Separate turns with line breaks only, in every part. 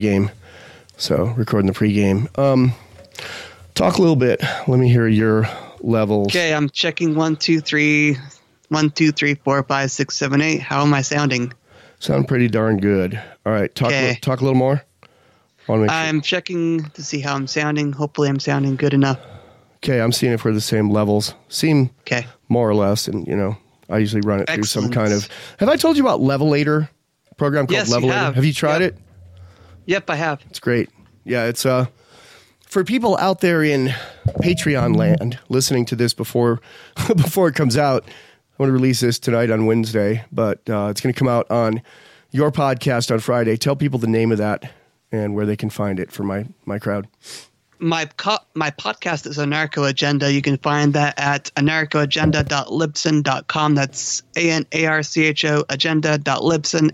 game. So recording the pregame. Talk a little bit. Let me hear your levels.
Okay, I'm checking 1, 2, 3, 1, 2, 3, 4, 5, 6, 7, 8. How am I sounding?
Sound pretty darn good. All right, talk a little more.
I'm checking to see how I'm sounding. Hopefully I'm sounding good enough.
Okay, I'm seeing if we're the same levels. Seem more or less, and I usually run it through some kind of. Have I told you about Levelator? A program called Levelator.
You have.
Have you tried it?
Yep, I have.
It's great. Yeah, it's for people out there in Patreon land listening to this before it comes out. I want to release this tonight on Wednesday, but it's going to come out on your podcast on Friday. Tell people the name of that and where they can find it for my crowd.
My podcast is Anarcho Agenda. You can find that at anarchoagenda.libsyn.com. That's ANARCHO agenda.libsyn,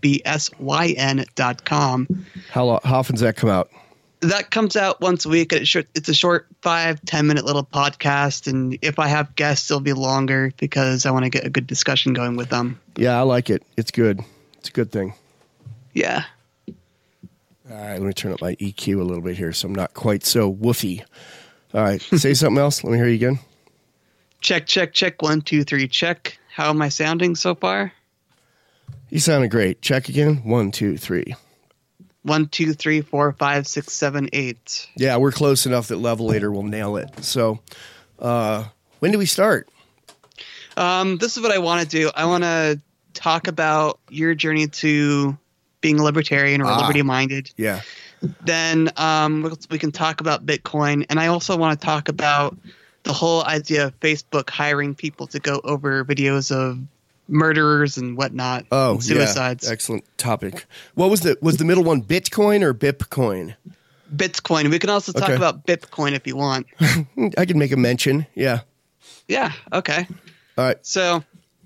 LIBSYN.com.
How often does that come out?
That comes out once a week. It's a short 5-10 minute little podcast. And if I have guests, it'll be longer because I want to get a good discussion going with them.
Yeah, I like it. It's good. It's a good thing.
Yeah.
All right, let me turn up my EQ a little bit here so I'm not quite so woofy. All right, say something else. Let me hear you again.
Check, check, check. 1, 2, 3, check. How am I sounding so far?
You sounded great. Check again. 1, 2, 3.
1, 2, 3, 4, 5, 6, 7, 8.
Yeah, we're close enough that Levelator will nail it. So when do we start?
This is what I want to do. I want to talk about your journey to being a libertarian or liberty-minded.
Yeah.
Then we can talk about Bitcoin. And I also want to talk about the whole idea of Facebook hiring people to go over videos of murderers and whatnot.
Oh,
and suicides.
Yeah. Excellent topic. What was the middle one, Bitcoin or Bipcoin?
Bitcoin. We can also talk about Bitcoin if you want.
I can make a mention. Yeah.
Yeah. Okay.
All right.
So...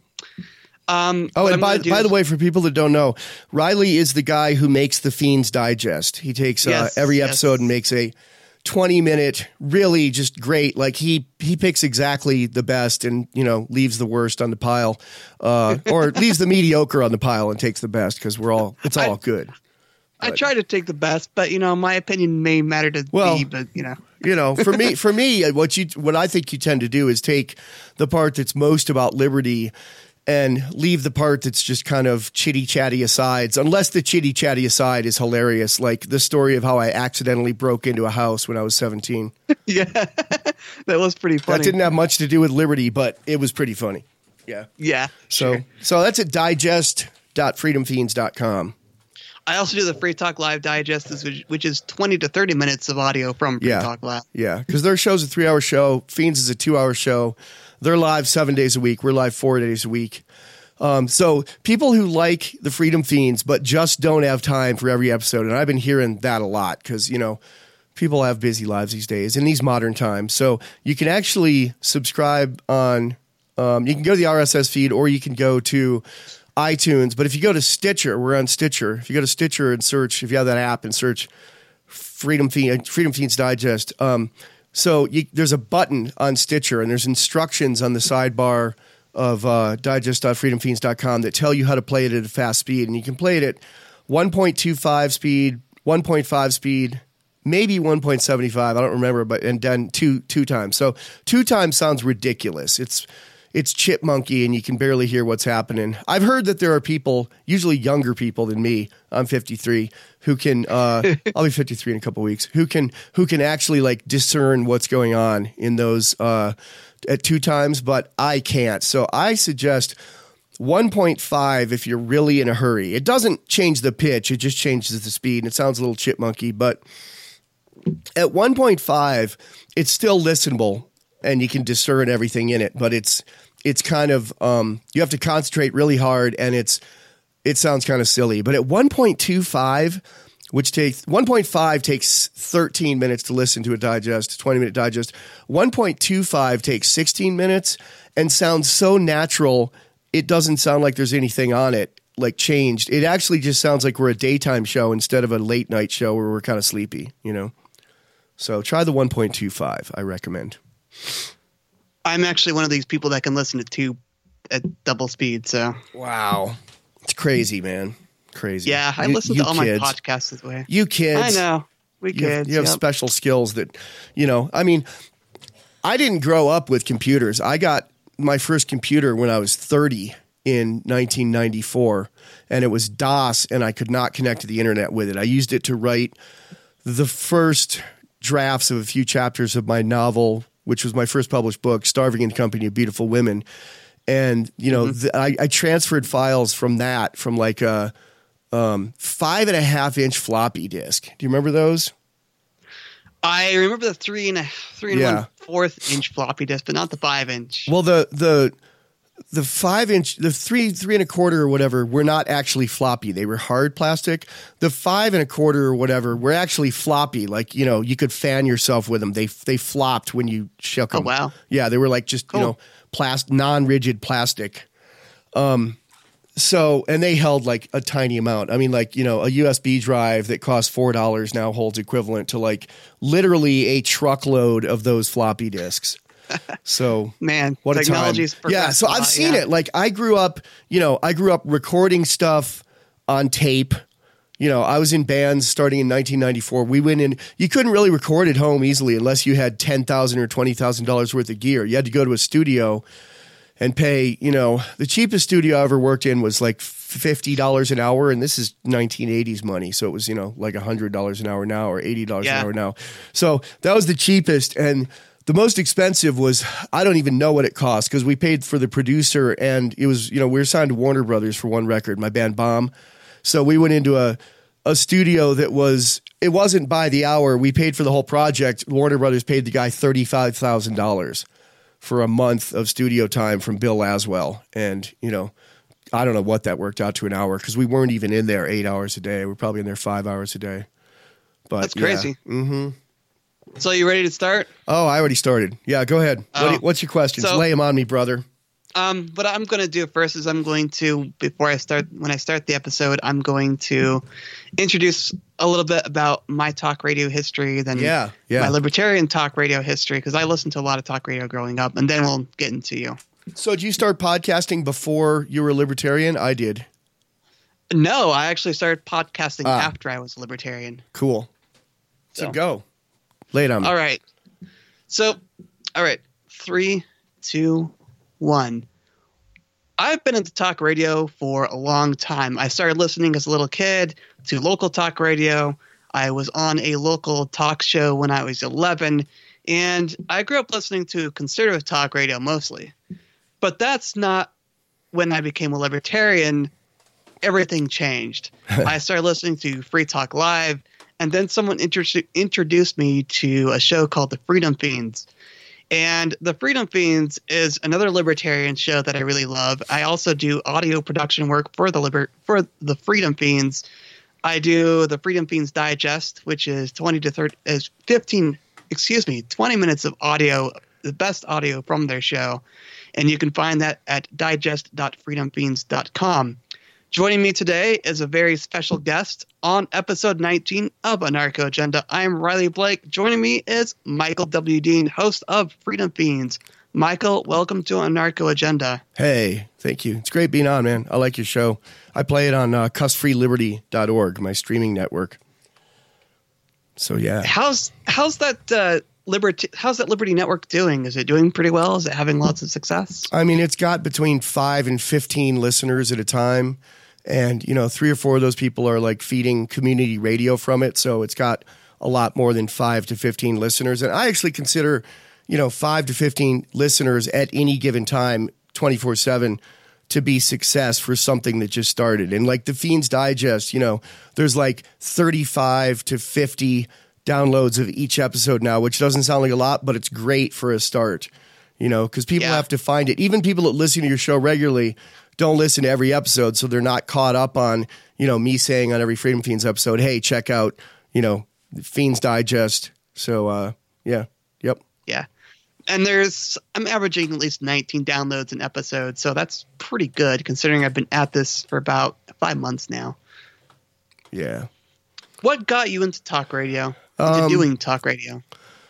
and by the way, for people that don't know, Riley is the guy who makes the Fiends Digest. He takes every episode and makes a 20-minute, really just great. Like he picks exactly the best and leaves the worst on the pile, or leaves the mediocre on the pile and takes the best because it's all good.
I try to take the best, but my opinion may matter to me. But
for me, what I think you tend to do is take the part that's most about liberty and leave the part that's just kind of chitty-chatty asides, unless the chitty-chatty aside is hilarious, like the story of how I accidentally broke into a house when I was 17.
Yeah, that was pretty funny.
That didn't have much to do with liberty, but it was pretty funny. Yeah.
Yeah.
So that's at digest.freedomfiends.com.
I also do the Free Talk Live Digest, which is 20 to 30 minutes of audio from Free Talk Live. Yeah,
because their show's a 3-hour show. Fiends is a 2-hour show. They're live 7 days a week. We're live 4 days a week. So people who like the Freedom Fiends but just don't have time for every episode, and I've been hearing that a lot because, people have busy lives these days in these modern times. So you can actually subscribe on you can go to the RSS feed or you can go to iTunes. But if you go to Stitcher, we're on Stitcher. If you go to Stitcher and search, if you have that app and search Freedom Fiends Digest, there's a button on Stitcher and there's instructions on the sidebar of digest.freedomfiends.com that tell you how to play it at a fast speed. And you can play it at 1.25 speed, 1.5 speed, maybe 1.75. I don't remember, and then two times. So 2 times sounds ridiculous. It's chipmunky and you can barely hear what's happening. I've heard that there are people, usually younger people than me, I'm 53, who can, I'll be 53 in a couple of weeks, who can actually like discern what's going on in those at 2 times, but I can't. So I suggest 1.5 if you're really in a hurry. It doesn't change the pitch, it just changes the speed and it sounds a little chipmunky, but at 1.5, it's still listenable and you can discern everything in it, but it's kind of you have to concentrate really hard and it sounds kind of silly. But at 1.25, which takes 1.5 takes 13 minutes to listen to a digest, 20-minute digest. 1.25 takes 16 minutes and sounds so natural, it doesn't sound like there's anything on it like changed. It actually just sounds like we're a daytime show instead of a late night show where we're kind of sleepy, So try the 1.25, I recommend.
I'm actually one of these people that can listen to 2 at double speed. So
wow, it's crazy, man. Crazy.
Yeah, I listen to all my podcasts this way.
You kids.
I know. We kids.
You have special skills that, I mean, I didn't grow up with computers. I got my first computer when I was 30 in 1994, and it was DOS, and I could not connect to the internet with it. I used it to write the first drafts of a few chapters of my novel, which was my first published book, Starving in the Company of Beautiful Women. And, I transferred files from that from like a 5.5-inch floppy disk. Do you remember those?
I remember the 3 and 1/4 inch floppy disk, but not the 5-inch.
Well, the 5-inch, the 3.25 or whatever, were not actually floppy. They were hard plastic. The 5.25 or whatever were actually floppy. Like, you could fan yourself with them. They flopped when you shook them.
Oh, wow.
Yeah, they were like just,
cool.
Non-rigid plastic. So, and they held like a tiny amount. I mean, like, a USB drive that costs $4 now holds equivalent to like literally a truckload of those floppy disks. So,
man,
what a time. Yeah, so I've seen it. Like I grew up recording stuff on tape. I was in bands starting in 1994. We went in, you couldn't really record at home easily unless you had $10,000 or $20,000 worth of gear. You had to go to a studio and pay, the cheapest studio I ever worked in was like $50 an hour. And this is 1980s money. So it was, like $100 an hour now or $80 an hour now. So that was the cheapest. And the most expensive was, I don't even know what it cost because we paid for the producer and it was, we were signed to Warner Brothers for one record, my band Bomb. So we went into a studio that it wasn't by the hour. We paid for the whole project. Warner Brothers paid the guy $35,000 for a month of studio time from Bill Laswell. And, I don't know what that worked out to an hour because we weren't even in there 8 hours a day. We're probably in there 5 hours a day. But
that's crazy.
Yeah. Mm-hmm.
So you ready to start?
Oh, I already started. Yeah, go ahead. What's your questions? Lay them on me, brother.
What I'm going to do first is when I start the episode, I'm going to introduce a little bit about my talk radio history, then my libertarian talk radio history, because I listened to a lot of talk radio growing up, and then we'll get into you. So
did you start podcasting before you were a libertarian? I did.
No, I actually started podcasting after I was a libertarian.
Cool. So go. Lay it on me.
All right. So, 3, 2, 1. I've been into talk radio for a long time. I started listening as a little kid to local talk radio. I was on a local talk show when I was 11, and I grew up listening to conservative talk radio mostly. But that's not when I became a libertarian. Everything changed. I started listening to Free Talk Live, and then someone introduced me to a show called The Freedom Fiends. And The Freedom Fiends is another libertarian show that I really love. I also do audio production work for the Freedom Fiends. I do the Freedom Fiends Digest, which is 20 minutes of audio, the best audio from their show. And you can find that at digest.freedomfiends.com. Joining me today is a very special guest on episode 19 of Anarcho Agenda. I'm Riley Blake. Joining me is Michael W. Dean, host of Freedom Fiends. Michael, welcome to Anarcho Agenda.
Hey, thank you. It's great being on, man. I like your show. I play it on cussfreeliberty.org, my streaming network. So yeah.
How's that Liberty Network doing? Is it doing pretty well? Is it having lots of success?
I mean, it's got between 5 and 15 listeners at a time. And, 3 or 4 of those people are like feeding community radio from it. So it's got a lot more than 5 to 15 listeners. And I actually consider, 5 to 15 listeners at any given time, 24/7, to be success for something that just started. And like the Fiends Digest, there's like 35 to 50 downloads of each episode now, which doesn't sound like a lot, but it's great for a start, because people have to find it. Even people that listen to your show regularly don't listen to every episode, so they're not caught up on, me saying on every Freedom Fiends episode, hey, check out, Fiends Digest. So, yeah. Yep.
Yeah. And I'm averaging at least 19 downloads an episode, so that's pretty good considering I've been at this for about 5 months now.
Yeah.
What got you into talk radio? Into doing talk radio?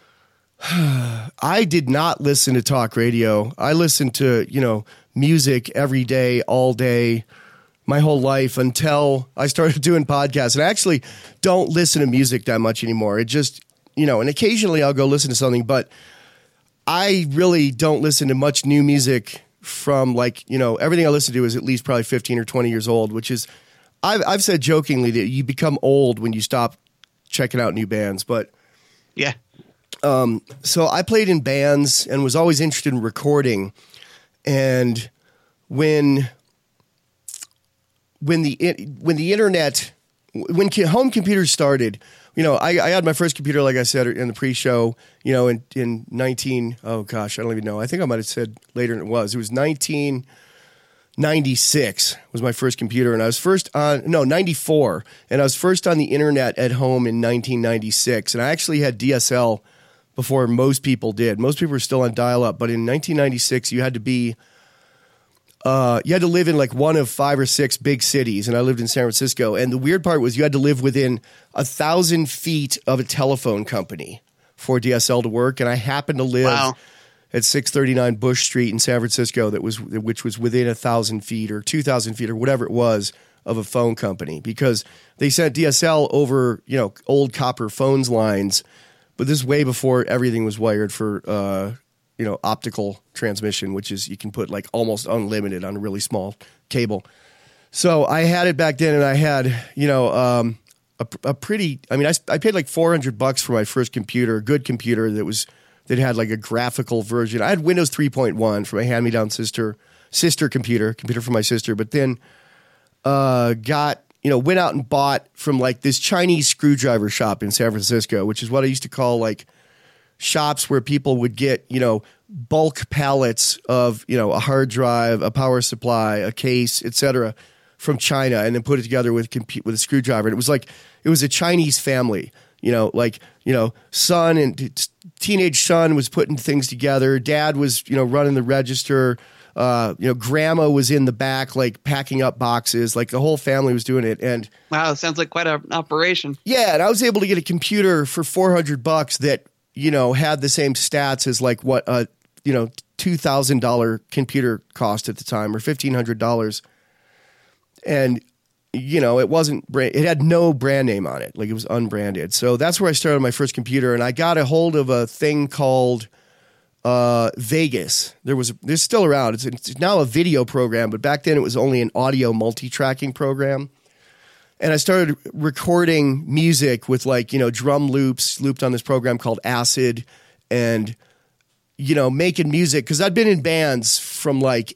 I did not listen to talk radio. I listened to, music every day, all day, my whole life until I started doing podcasts. And I actually don't listen to music that much anymore. It just, and occasionally I'll go listen to something, but I really don't listen to much new music from everything I listen to is at least probably 15 or 20 years old, which is, I've said jokingly that you become old when you stop checking out new bands, but
yeah.
So I played in bands and was always interested in recording. And when the internet, when home computers started, I had my first computer, like I said in the pre-show, in 19, oh gosh, I don't even know. I think I might have said later than it was. It was 1996 was my first computer, and I was first on, 94, and I was first on the internet at home in 1996, and I actually had DSL before most people did. Most people were still on dial-up, but in 1996, you had to live in like one of 5 or 6 big cities, and I lived in San Francisco. And the weird part was you had to live within 1,000 feet of a telephone company for DSL to work. And I happened to live at 639 Bush Street in San Francisco, which was within 1,000 feet or 2,000 feet or whatever it was of a phone company, because they sent DSL over old copper phones lines. But this is way before everything was wired for optical transmission, which is you can put like almost unlimited on a really small cable. So I had it back then, and I had, a pretty, I paid like $400 for my first computer, a good computer that had like a graphical version. I had Windows 3.1 for my hand-me-down sister computer for my sister, but then went out and bought from like this Chinese screwdriver shop in San Francisco, which is what I used to call like shops where people would get, bulk pallets of, a hard drive, a power supply, a case, etc., from China, and then put it together with a screwdriver. And it was a Chinese family, son and teenage son was putting things together. Dad was, running the register. Grandma was in the back, like packing up boxes, like the whole family was doing it. And
wow, it sounds like quite an operation.
Yeah. And I was able to get a computer for $400 that, had the same stats as like what a, $2,000 computer cost at the time, or $1,500. And, it had no brand name on it. Like it was unbranded. So that's where I started my first computer, and I got a hold of a thing called Vegas. There's still around. It's now a video program, but back then it was only an audio multi-tracking program. And I started recording music with drum loops looped on this program called Acid, and, making music. Cause I'd been in bands from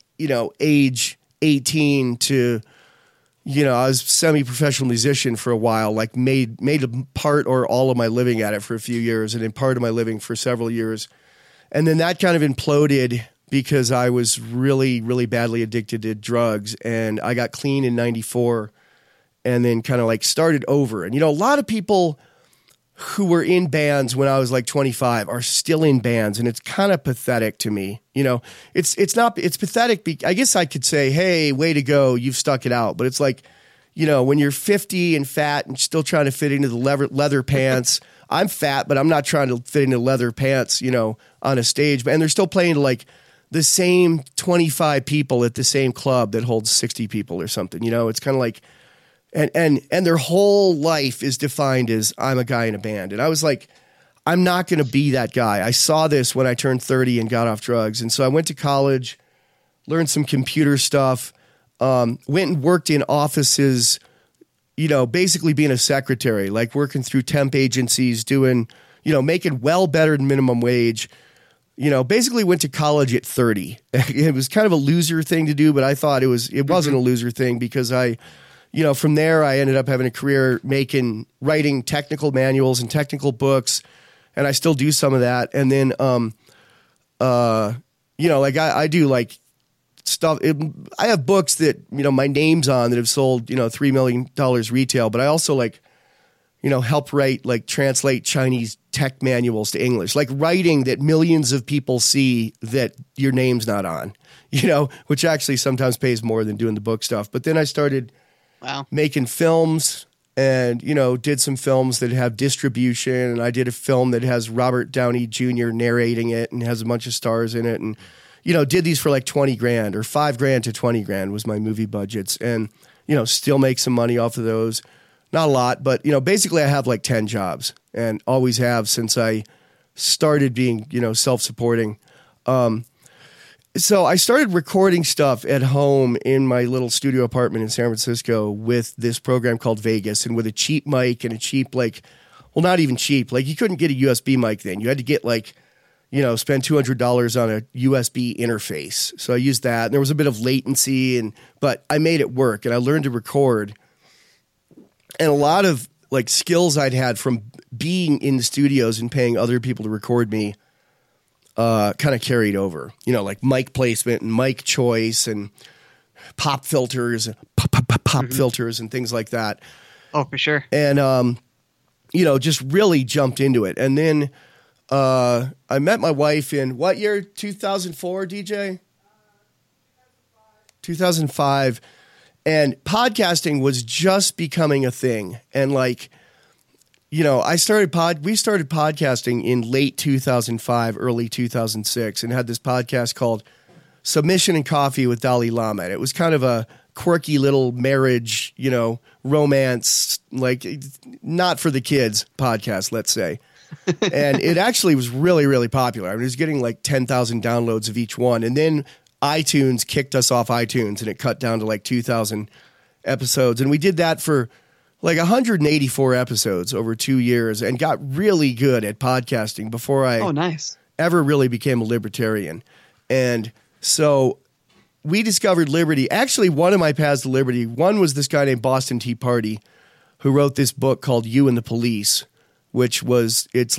age 18 to, I was a semi-professional musician for a while, made a part or all of my living at it for a few years, and then part of my living for several years. And then that kind of imploded because I was really, really badly addicted to drugs, and I got clean in 94 and then kind of started over. And, a lot of people who were in bands when I was 25 are still in bands, and it's kind of pathetic to me. It's pathetic. I guess I could say, hey, way to go, you've stuck it out. But it's when you're 50 and fat and still trying to fit into the leather pants. I'm fat, but I'm not trying to fit into leather pants, on a stage. And they're still playing to the same 25 people at the same club that holds 60 people or something. It's kind of and their whole life is defined as I'm a guy in a band. And I was I'm not going to be that guy. I saw this when I turned 30 and got off drugs. And so I went to college, learned some computer stuff, went and worked in offices, basically being a secretary, working through temp agencies, doing, making well better than minimum wage. Basically went to college at 30. It was kind of a loser thing to do, but I thought it wasn't a loser thing because from there I ended up having a career writing technical manuals and technical books, and I still do some of that. And then, I do stuff. I have books that, my name's on that have sold, $3 million retail, but I also help write, translate Chinese tech manuals to English, writing that millions of people see that your name's not on, which actually sometimes pays more than doing the book stuff. But then I started making films and, did some films that have distribution. And I did a film that has Robert Downey Jr. narrating it and has a bunch of stars in it. And, did these for $20,000 or $5,000 to $20,000 was my movie budgets. And, still make some money off of those. Not a lot, but, basically I have like 10 jobs and always have since I started being, self-supporting. So I started recording stuff at home in my little studio apartment in San Francisco with this program called Vegas, and with a cheap mic and a cheap, not even cheap. Like, you couldn't get a USB mic then. You had to get spend $200 on a USB interface. So I used that, and there was a bit of latency, but I made it work, and I learned to record. And a lot of skills I'd had from being in the studios and paying other people to record me kind of carried over, like mic placement and mic choice and pop filters, pop filters and things like that.
Oh, for sure.
And, just really jumped into it. And then I met my wife in what year? 2004, DJ? 2005. And podcasting was just becoming a thing. And we started podcasting in late 2005, early 2006, and had this podcast called Submission and Coffee with Dalai Lama. And it was kind of a quirky little marriage, romance, not for the kids podcast, let's say. And it actually was really, really popular. I mean, it was getting 10,000 downloads of each one. And then iTunes kicked us off iTunes, and it cut down to 2,000 episodes. And we did that for 184 episodes over 2 years and got really good at podcasting before I ever really became a libertarian. And so we discovered Liberty. Actually, one of my paths to Liberty, one was this guy named Boston Tea Party who wrote this book called You and the Police, which was, it's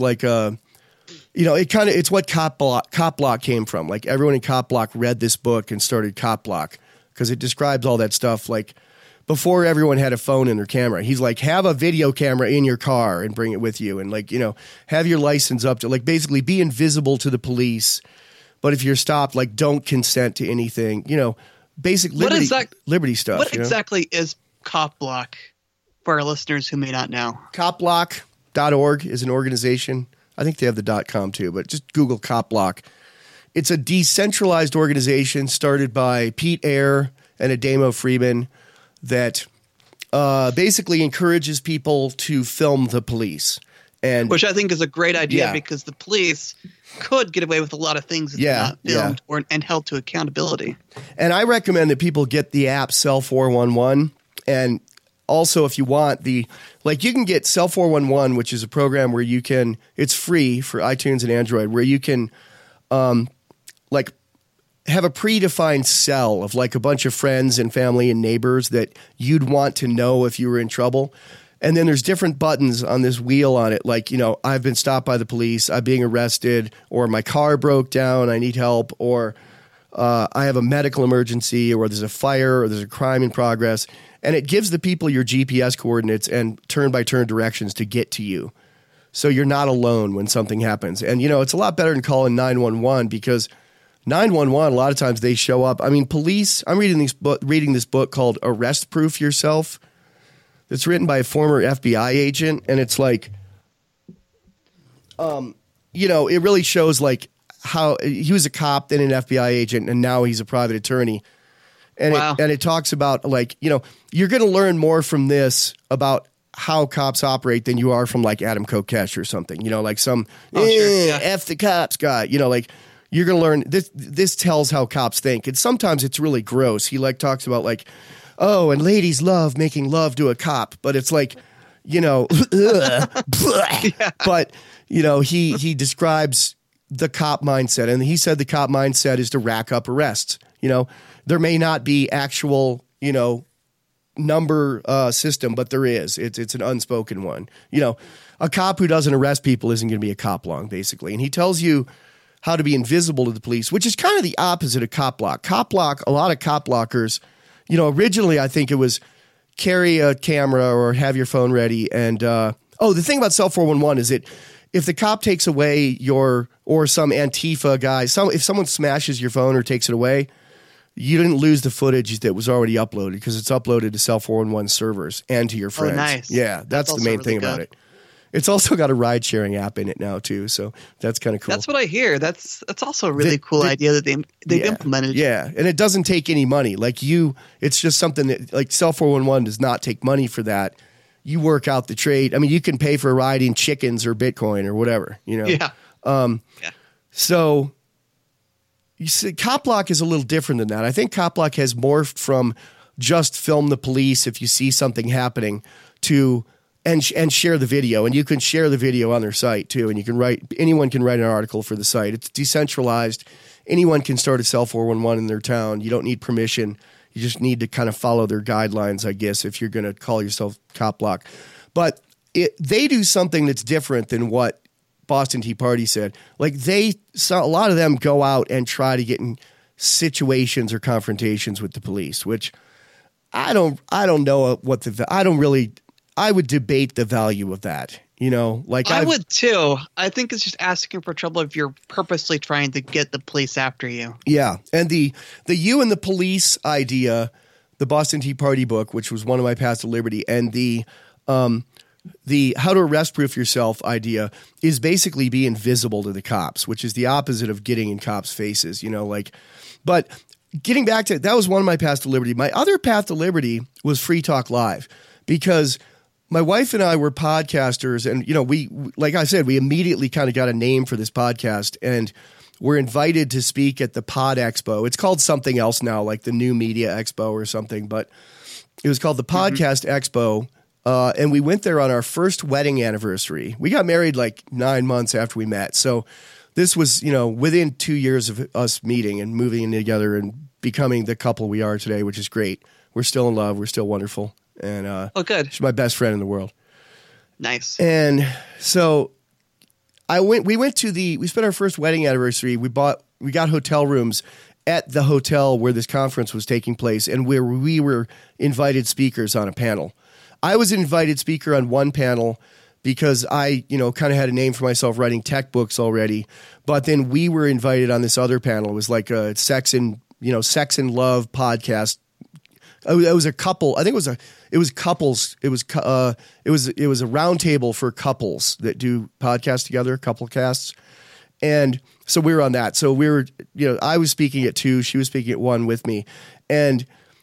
it's what Cop Block came from. Everyone in Cop Block read this book and started Cop Block because it describes all that stuff before everyone had a phone in their camera. He's have a video camera in your car and bring it with you, and have your license up to basically be invisible to the police. But if you're stopped, don't consent to anything. Basic liberty stuff.
What exactly is Cop Block for our listeners who may not know?
Copblock.org is an organization. I think they have the .com too, but just Google Cop Block. It's a decentralized organization started by Pete Eyre and Ademo Freeman that basically encourages people to film the police.
Which I think is a great idea because the police could get away with a lot of things if they're not filmed and held to accountability. And
I recommend that people get the app Cell 411. And also, if you want you can get Cell 411, which is a program where you can, it's free for iTunes and Android, where you can have a predefined cell of a bunch of friends and family and neighbors that you'd want to know if you were in trouble. And then there's different buttons on this wheel on it. I've been stopped by the police, I'm being arrested, or my car broke down, I need help, or I have a medical emergency, or there's a fire, or there's a crime in progress. And it gives the people your GPS coordinates and turn-by-turn directions to get to you. So you're not alone when something happens. And, it's a lot better than calling 911 because 911, a lot of times they show up. I mean, police, I'm reading this book called Arrest Proof Yourself. It's written by a former FBI agent, and it's it really shows how he was a cop, then an FBI agent, and now he's a private attorney. And it talks about you're going to learn more from this about how cops operate than you are from Adam Kokesh or something. F the cops guy. You're going to learn this. This tells how cops think, and sometimes it's really gross. He talks about oh, and ladies love making love to a cop, but it's but he describes the cop mindset, and he said the cop mindset is to rack up arrests. There may not be actual, number system, but there is. It's an unspoken one. A cop who doesn't arrest people isn't going to be a cop long, basically. And he tells you how to be invisible to the police, which is kind of the opposite of Cop Block. Cop Block, a lot of cop blockers, originally I think it was carry a camera or have your phone ready. And the thing about Cell 411 is if the cop takes away or some Antifa guy, if someone smashes your phone or takes it away, you didn't lose the footage that was already uploaded because it's uploaded to Cell 411 servers and to your friends.
Oh, nice.
Yeah, that's the main thing about it. It's also got a ride sharing app in it now too, so that's kind of cool.
That's what I hear. That's also a really cool idea that they've implemented.
Yeah, and it doesn't take any money. Like it's just something that like Cell 411 does not take money for that. You work out the trade. I mean, you can pay for a ride in chickens or Bitcoin or whatever, you know.
Yeah.
So you see, CopBlock is a little different than that. I think CopBlock has morphed from just film the police if you see something happening to and share the video, and you can share the video on their site too, and you can anyone can write an article for the site. It's decentralized. Anyone can start a Cell 411 in their town. You don't need permission. You just need to kind of follow their guidelines, I guess, if you're going to call yourself CopBlock. But they do something that's different than what Boston Tea Party said. Like a lot of them go out and try to get in situations or confrontations with the police, which I don't know I would debate the value of that. You know, like
I would too. I think it's just asking for trouble if you're purposely trying to get the police after you.
Yeah. And the you and the police idea, the Boston Tea Party book, which was one of my paths to liberty, and the how to arrest proof yourself idea is basically be invisible to the cops, which is the opposite of getting in cops' faces, you know, like, but getting back to that was one of my paths to liberty. My other path to liberty was Free Talk Live, because my wife and I were podcasters, and, you know, we, like I said, we immediately kind of got a name for this podcast, and we're invited to speak at the Pod Expo. It's called something else now, like the New Media Expo or something, but it was called the Podcast Expo. And we went there on our first wedding anniversary. We got married like 9 months after we met. So this was, you know, within 2 years of us meeting and moving in together and becoming the couple we are today, which is great. We're still in love. We're still wonderful. And
good.
She's my best friend in the world.
Nice.
And so we spent our first wedding anniversary. We got hotel rooms at the hotel where this conference was taking place, and where we were invited speakers on a panel. I was an invited speaker on one panel because I, you know, kind of had a name for myself writing tech books already. But then we were invited on this other panel. It was like a sex and love podcast. It was a couple. I think it was couples. It was a round table for couples that do podcasts together, couple casts. And so we were on that. So we were, you know, I was speaking at 2, she was speaking at 1 with me. And,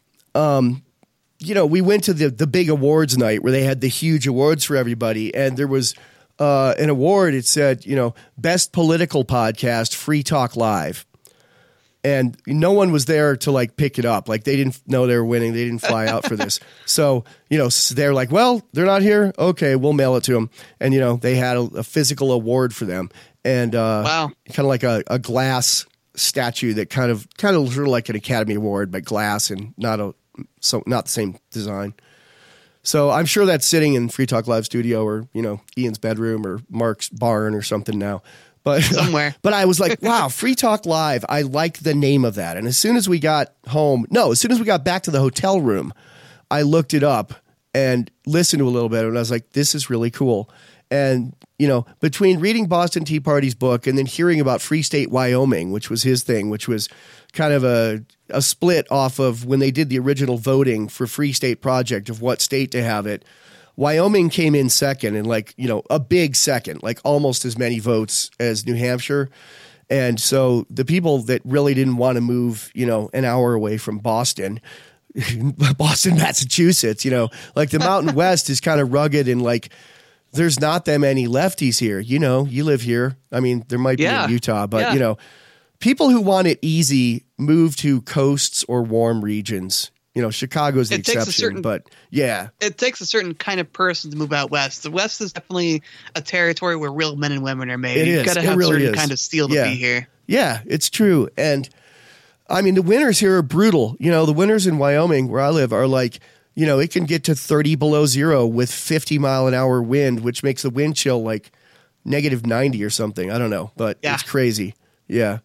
you know, we went to the big awards night where they had the huge awards for everybody. And there was an award. It said, you know, best political podcast, Free Talk Live. And no one was there to like pick it up. Like they didn't know they were winning. They didn't fly out for this. So, you know, they're like, well, they're not here. Okay, we'll mail it to them. And, you know, they had a physical award for them. And wow, kind of like a glass statue that kind of sort of like an Academy Award, but glass and not the same design. So I'm sure that's sitting in Free Talk Live studio, or, you know, Ian's bedroom or Mark's barn or something now. But
somewhere.
But I was like, wow, Free Talk Live. I like the name of that. And as soon as we got back to the hotel room, I looked it up and listened to a little bit. And I was like, this is really cool. And, you know, between reading Boston Tea Party's book and then hearing about Free State Wyoming, which was his thing, which was kind of a split off of when they did the original voting for Free State Project of what state to have it, Wyoming came in second, and like, you know, a big second, like almost as many votes as New Hampshire. And so the people that really didn't want to move, you know, an hour away from Boston, Massachusetts, you know, like the Mountain West is kind of rugged, and like there's not that many lefties here. You know, you live here. I mean, there might be in Utah, but you know, people who want it easy move to coasts or warm regions. You know, Chicago's the exception, but yeah.
It takes a certain kind of person to move out west. The West is definitely a territory where real men and women are made. You've got to have a certain kind of steel to be here.
Yeah, it's true. And I mean, the winters here are brutal. You know, the winters in Wyoming, where I live, are like, you know, it can get to 30 below zero with 50 mile an hour wind, which makes the wind chill like negative 90 or something. I don't know, but it's crazy. Yeah.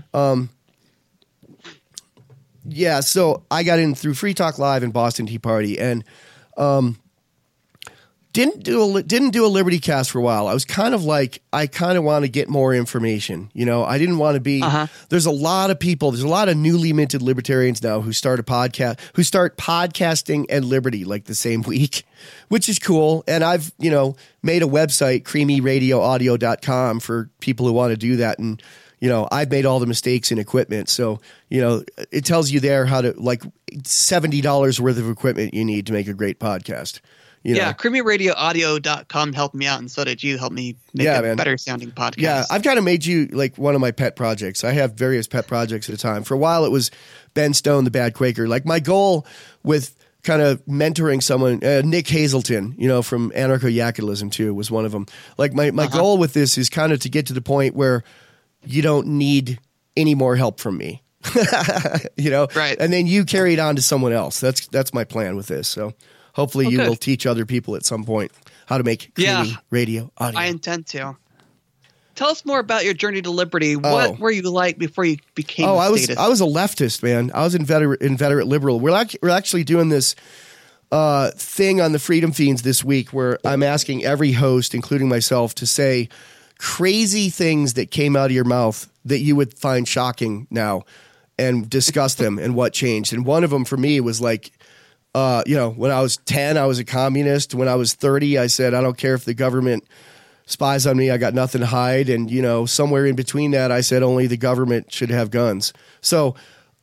Yeah, so I got in through Free Talk Live and Boston Tea Party, and Didn't do a Liberty Cast for a while. I was kind of like, I kind of want to get more information. You know, I didn't want to be. There's a lot of people. There's a lot of newly minted libertarians now who start podcasting and liberty like the same week, which is cool. And I've made a website, creamyradioaudio.com, for people who want to do that. And I've made all the mistakes in equipment. So it tells you there how to, like, $70 worth of equipment you need to make a great podcast.
CreamyRadioAudio.com helped me out, and so did you. Help me make a better sounding podcast.
Yeah, I've kind of made you like one of my pet projects. I have various pet projects at a time. For a while, it was Ben Stone, the Bad Quaker. Like, my goal with kind of mentoring someone, Nick Hazelton, from Anarcho-Yakutalism too, was one of them. Like, my goal with this is kind of to get to the point where you don't need any more help from me.
Right.
And then you carry it on to someone else. That's my plan with this. So hopefully you will teach other people at some point how to make creamy radio audio.
I intend to. Tell us more about your journey to liberty. What were you like before you became a statist?
I was a leftist, man. I was inveterate liberal. We're actually doing this thing on the Freedom Fiends this week where I'm asking every host, including myself, to say crazy things that came out of your mouth that you would find shocking now, and discuss them and what changed. And one of them for me was like, when I was 10, I was a communist. When I was 30, I said, I don't care if the government spies on me. I got nothing to hide. And, somewhere in between that, I said only the government should have guns. So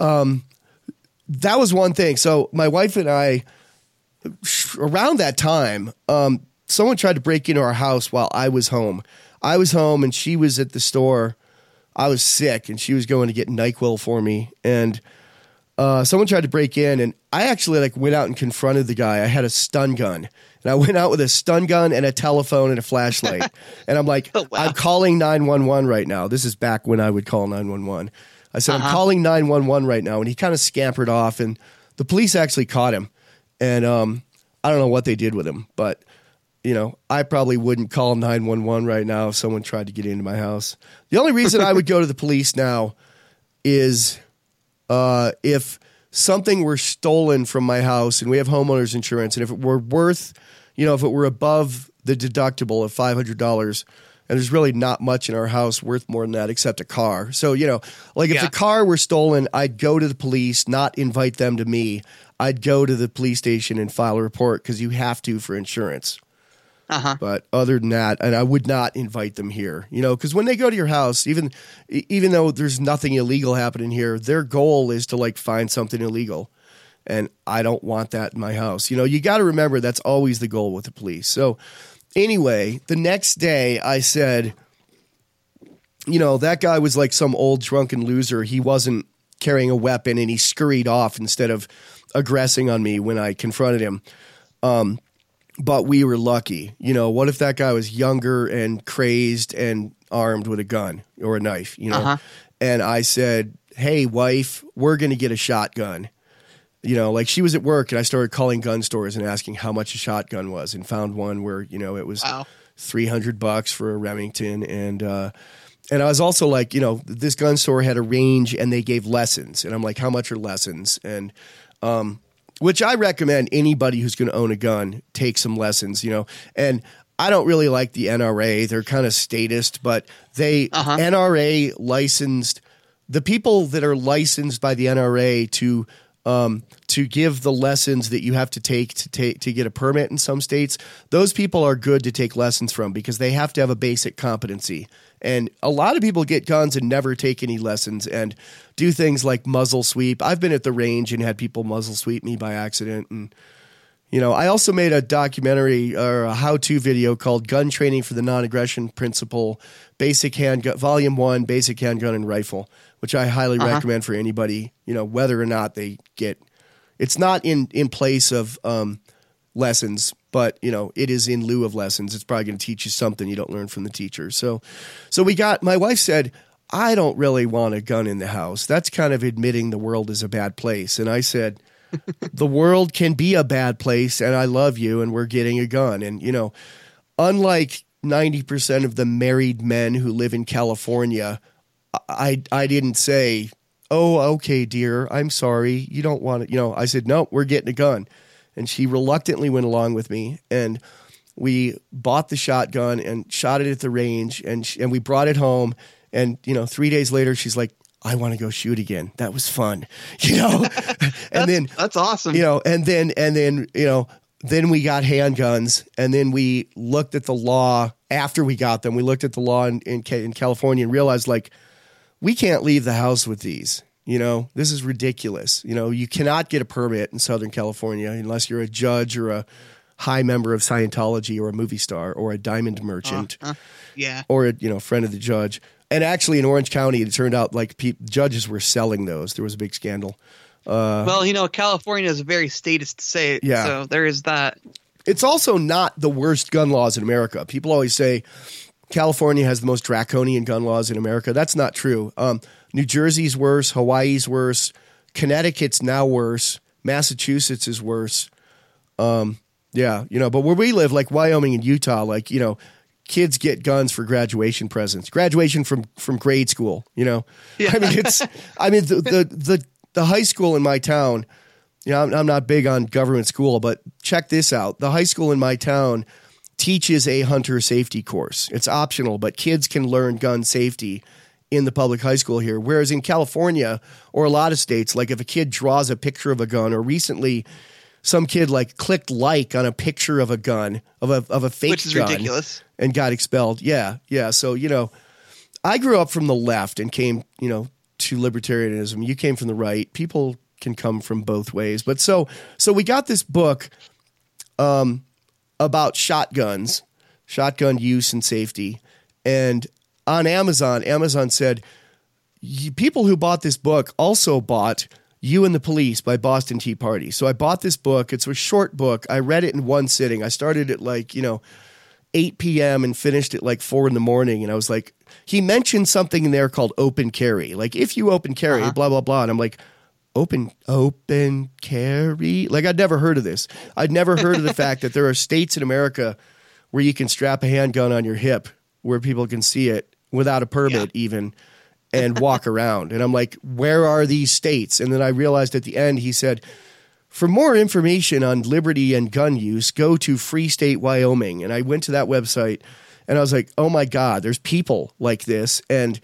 that was one thing. So my wife and I, around that time, someone tried to break into our house while I was home. I was home and she was at the store. I was sick and she was going to get NyQuil for me. And someone tried to break in, and I actually went out and confronted the guy. I had a stun gun, and I went out with a stun gun and a telephone and a flashlight. And I'm like, oh, wow. I'm calling 911 right now. This is back when I would call 911. I said, I'm calling 911 right now. And he kind of scampered off, and the police actually caught him. And I don't know what they did with him, but I probably wouldn't call 911 right now if someone tried to get into my house. The only reason I would go to the police now is if something were stolen from my house, and we have homeowners insurance, and if it were worth, if it were above the deductible of $500, and there's really not much in our house worth more than that except a car. So, if the car were stolen, I'd go to the police, not invite them to me. I'd go to the police station and file a report because you have to for insurance. But other than that, and I would not invite them here, because when they go to your house, even though there's nothing illegal happening here, their goal is to find something illegal. And I don't want that in my house. You got to remember that's always the goal with the police. So anyway, the next day I said, that guy was like some old drunken loser. He wasn't carrying a weapon and he scurried off instead of aggressing on me when I confronted him. But we were lucky. What if that guy was younger and crazed and armed with a gun or a knife, And I said, hey, wife, we're going to get a shotgun. She was at work, and I started calling gun stores and asking how much a shotgun was, and found one where, it was $300 for a Remington. And I was also like, this gun store had a range and they gave lessons. And I'm like, how much are lessons? And, which I recommend anybody who's going to own a gun take some lessons, and I don't really like the NRA. They're kind of statist, but they NRA licensed the people that are licensed by the NRA to give the lessons that you have to take to get a permit in some states. Those people are good to take lessons from because they have to have a basic competency. And a lot of people get guns and never take any lessons and do things like muzzle sweep. I've been at the range and had people muzzle sweep me by accident. And, I also made a documentary or a how-to video called Gun Training for the Non-Aggression Principle, Basic Handgun, Volume 1, Basic Handgun and Rifle, which I highly recommend for anybody, whether or not they get. It's not in place of lessons, but it is in lieu of lessons. It's probably going to teach you something you don't learn from the teacher. So my wife said, I don't really want a gun in the house. That's kind of admitting the world is a bad place. And I said, the world can be a bad place, and I love you, and we're getting a gun. And, unlike 90% of the married men who live in California, I didn't say, oh, okay, dear, I'm sorry. You don't want it. I said, no, we're getting a gun. And she reluctantly went along with me. And we bought the shotgun and shot it at the range, and we brought it home. And 3 days later, she's like, I want to go shoot again. That was fun, and
that's awesome.
And then we got handguns, and then we looked at the law after we got them. We looked at the law in California and realized, like, we can't leave the house with these. This is ridiculous. You cannot get a permit in Southern California unless you're a judge or a high member of Scientology or a movie star or a diamond merchant, or a friend of the judge. And actually, in Orange County, it turned out like judges were selling those. There was a big scandal.
California is a very statist state, so there is that.
It's also not the worst gun laws in America. People always say California has the most draconian gun laws in America. That's not true. New Jersey's worse. Hawaii's worse. Connecticut's now worse. Massachusetts is worse. But where we live, like Wyoming and Utah, like, kids get guns for graduation presents, graduation from grade school, Yeah. The high school in my town, I'm not big on government school, but check this out. The high school in my town teaches a hunter safety course. It's optional, but kids can learn gun safety in the public high school here. Whereas in California or a lot of states, like if a kid draws a picture of a gun, or recently some kid like clicked like on a picture of a gun, of a fake gun.
Which is ridiculous.
And got expelled. Yeah. So, I grew up from the left and came, to libertarianism. You came from the right. People can come from both ways. But so we got this book about shotgun use and safety. And on Amazon said, people who bought this book also bought You and the Police by Boston Tea Party. So I bought this book. It's a short book. I read it in one sitting. I started at 8 p.m. and finished at 4 a.m. And I was like, he mentioned something in there called open carry. Like, if you open carry, blah, blah, blah. And I'm like, open carry? Like, I'd never heard of this. I'd never heard of the fact that there are states in America where you can strap a handgun on your hip where people can see it without a permit even and walk around. And I'm like, where are these states? And then I realized at the end, he said, for more information on liberty and gun use, go to Free State Wyoming. And I went to that website and I was like, oh my God, there's people like this. And,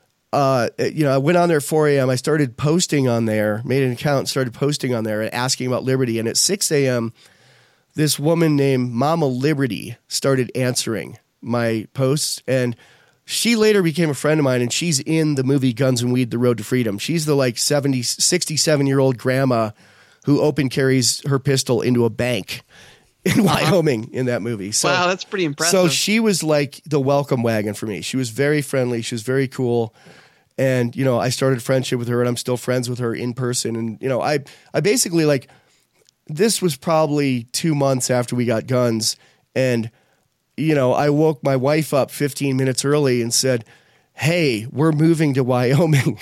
I went on there at 4 a.m. I started posting on there, made an account, started posting on there and asking about liberty. And at 6 a.m., this woman named Mama Liberty started answering my posts. And she later became a friend of mine, and she's in the movie Guns and Weed, The Road to Freedom. She's the 67-year-old grandma who open carries her pistol into a bank in Wyoming in that movie. So,
wow, that's pretty impressive.
So she was like the welcome wagon for me. She was very friendly. She was very cool. And, I started friendship with her, and I'm still friends with her in person. And, I basically this was probably 2 months after we got guns. And, I woke my wife up 15 minutes early and said, hey, we're moving to Wyoming.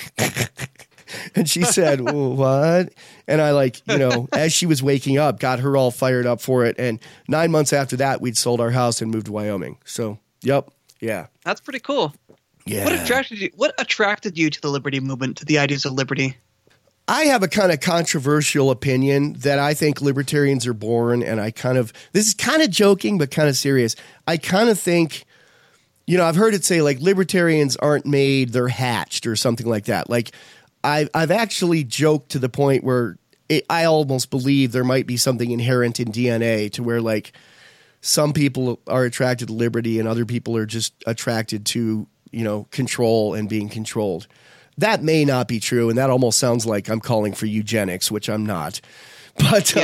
And she said, what? And I as she was waking up, got her all fired up for it. And 9 months after that, we'd sold our house and moved to Wyoming. So, yep. Yeah.
That's pretty cool.
Yeah.
What attracted you to the liberty movement, to the ideas of liberty?
I have a kind of controversial opinion that I think libertarians are born. And this is kind of joking, but kind of serious. I kind of think, I've heard it say libertarians aren't made, they're hatched or something like that. I've actually joked to the point where I almost believe there might be something inherent in DNA to where some people are attracted to liberty and other people are just attracted to, control and being controlled. That may not be true. And that almost sounds like I'm calling for eugenics, which I'm not. But,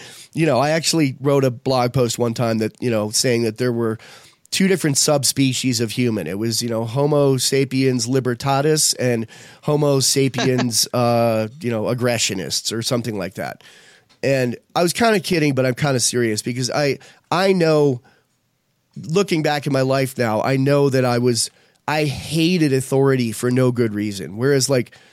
I actually wrote a blog post one time that, saying that there were two different subspecies of human. It was, Homo sapiens libertatis and Homo sapiens, aggressionists or something like that. And I was kind of kidding, but I'm kind of serious because I know, looking back in my life now, I know that I hated authority for no good reason. Whereas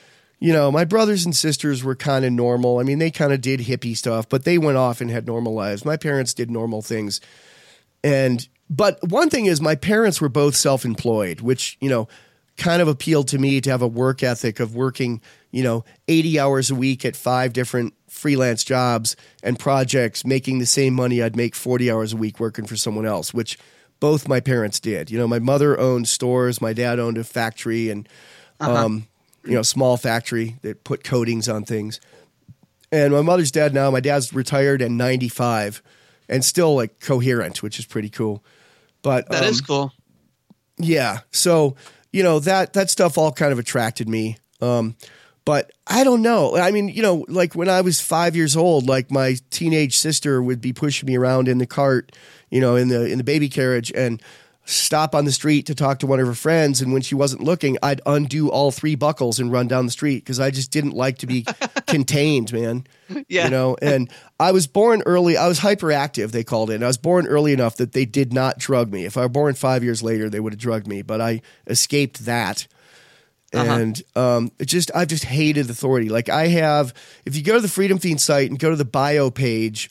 my brothers and sisters were kind of normal. I mean, they kind of did hippie stuff, but they went off and had normal lives. My parents did normal things. But one thing is my parents were both self-employed, which, kind of appealed to me to have a work ethic of working, 80 hours a week at 5 different freelance jobs and projects, making the same money I'd make 40 hours a week working for someone else, which both my parents did. My mother owned stores, my dad owned a factory and, small factory that put coatings on things. And my mother's dead now. My dad's retired and 95 and still like coherent, which is pretty cool. But
that is cool.
Yeah. So, that stuff all kind of attracted me. But I don't know. I mean, like when I was 5 years old, like my teenage sister would be pushing me around in the cart, in the baby carriage and stop on the street to talk to one of her friends. And when she wasn't looking, I'd undo all 3 buckles and run down the street because I just didn't like to be contained, man.
Yeah.
And I was born early. I was hyperactive, they called it. And I was born early enough that they did not drug me. If I were born 5 years later, they would have drugged me. But I escaped that. And I've just hated authority. Like if you go to the Freedom Fiend site and go to the bio page,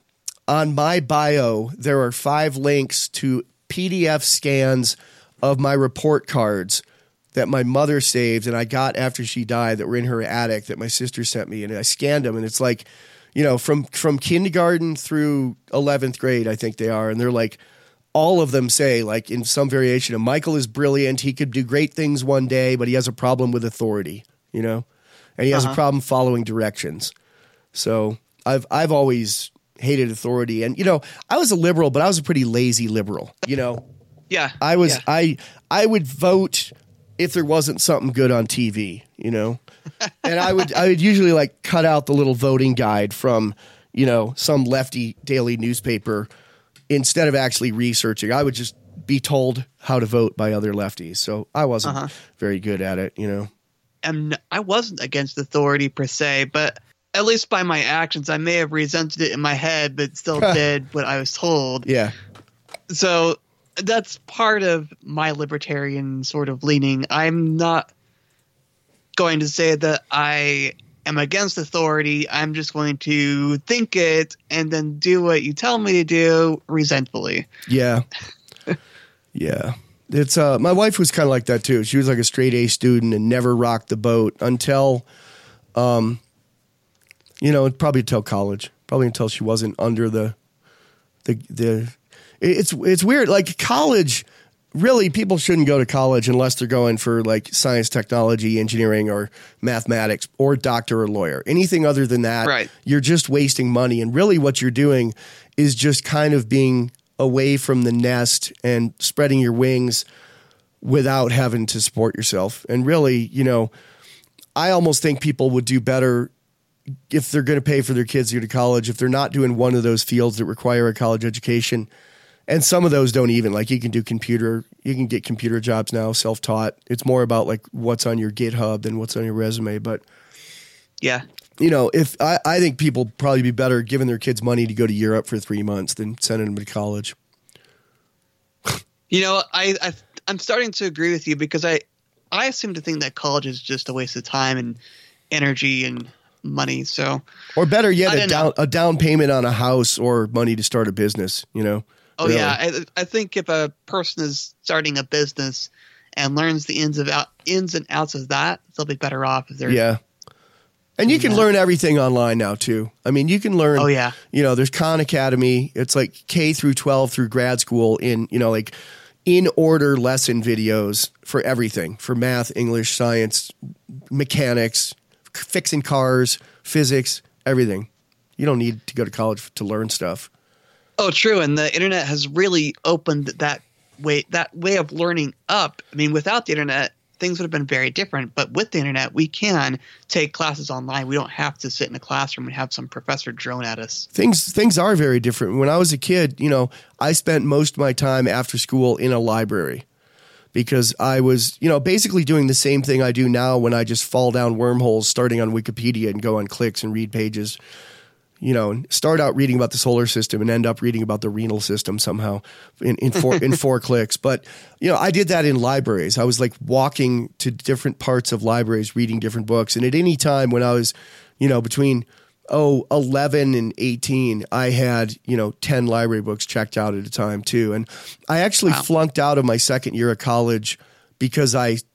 on my bio, there are 5 links to PDF scans of my report cards that my mother saved and I got after she died that were in her attic that my sister sent me. And I scanned them and it's like, from kindergarten through 11th grade, I think they are. And they're like, all of them say like in some variation of Michael is brilliant. He could do great things one day, but he has a problem with authority, and he has a problem following directions. So I've always hated authority. And, I was a liberal, but I was a pretty lazy liberal,
Yeah.
I would vote if there wasn't something good on TV, and I would usually like cut out the little voting guide from, some lefty daily newspaper instead of actually researching. I would just be told how to vote by other lefties. So I wasn't very good at it,
And I wasn't against authority per se, but at least by my actions, I may have resented it in my head, but still did what I was told.
Yeah.
So that's part of my libertarian sort of leaning. I'm not going to say that I am against authority. I'm just going to think it and then do what you tell me to do resentfully.
Yeah. Yeah. It's my wife was kind of like that too. She was like a straight A student and never rocked the boat until probably until college, probably until she wasn't under the it's weird. Like college, really people shouldn't go to college unless they're going for like science, technology, engineering, or mathematics, or doctor or lawyer. Anything other than that,
right,
you're just wasting money. And really what you're doing is just kind of being away from the nest and spreading your wings without having to support yourself. And really, I almost think people would do better if they're going to pay for their kids to go to college, if they're not doing one of those fields that require a college education. And some of those don't even, like you can get computer jobs now, self-taught. It's more about like what's on your GitHub than what's on your resume. But
yeah,
if I think people probably be better giving their kids money to go to Europe for 3 months than sending them to college.
I'm starting to agree with you because I seem to think that college is just a waste of time and energy and money. So,
or better yet, a down payment on a house or money to start a business.
Oh
really.
Yeah, I think if a person is starting a business and learns the ins and outs of that, they'll be better off if they're
And you can learn everything online now too. I mean, you can learn.
Oh yeah.
There's Khan Academy. It's like K through 12 through grad school in like in order lesson videos for everything, for math, English, science, mechanics, fixing cars, physics, everything. You don't need to go to college to learn stuff.
Oh, true. And the internet has really opened that way of learning up. I mean, without the internet, things would have been very different. But with the internet, we can take classes online. We don't have to sit in a classroom and have some professor drone at us.
Things are very different. When I was a kid, I spent most of my time after school in a library because I was, basically doing the same thing I do now when I just fall down wormholes starting on Wikipedia and go on clicks and read pages. And start out reading about the solar system and end up reading about the renal system somehow in 4 clicks. But, I did that in libraries. I was like walking to different parts of libraries, reading different books. And at any time when I was, between 11 and 18, I had, 10 library books checked out at a time too. And I actually flunked out of my second year of college because I